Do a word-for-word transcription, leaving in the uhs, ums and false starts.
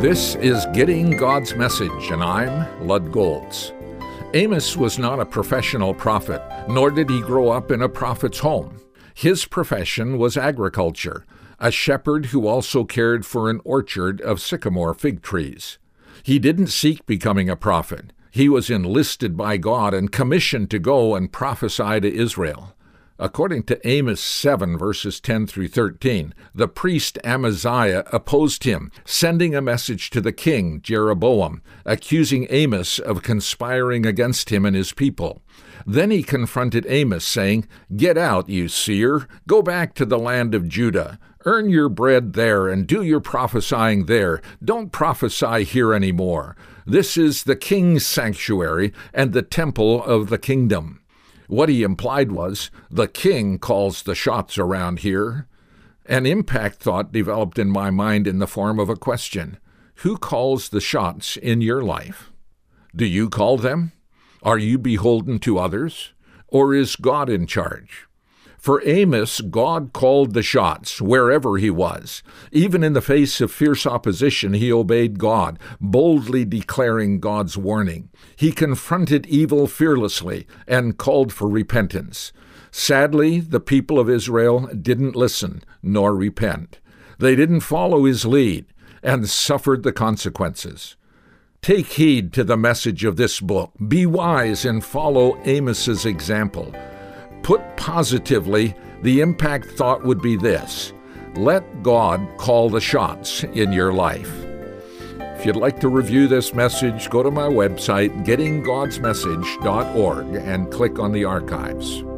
This is Getting God's Message, and I'm Lud Golds. Amos was not a professional prophet, nor did he grow up in a prophet's home. His profession was agriculture, a shepherd who also cared for an orchard of sycamore fig trees. He didn't seek becoming a prophet. He was enlisted by God and commissioned to go and prophesy to Israel. According to Amos seven, verses ten through thirteen, the priest Amaziah opposed him, sending a message to the king, Jeroboam, accusing Amos of conspiring against him and his people. Then he confronted Amos, saying, "Get out, you seer! Go back to the land of Judah. Earn your bread there and do your prophesying there. Don't prophesy here anymore. This is the king's sanctuary and the temple of the kingdom." What he implied was, the king calls the shots around here. An impact thought developed in my mind in the form of a question. Who calls the shots in your life? Do you call them? Are you beholden to others? Or is God in charge? For Amos, God called the shots wherever he was. Even in the face of fierce opposition, he obeyed God, boldly declaring God's warning. He confronted evil fearlessly and called for repentance. Sadly, the people of Israel didn't listen nor repent. They didn't follow his lead and suffered the consequences. Take heed to the message of this book. Be wise and follow Amos's example. Put positively, the impact thought would be this: let God call the shots in your life. If you'd like to review this message, go to my website, getting gods message dot org, and click on the archives.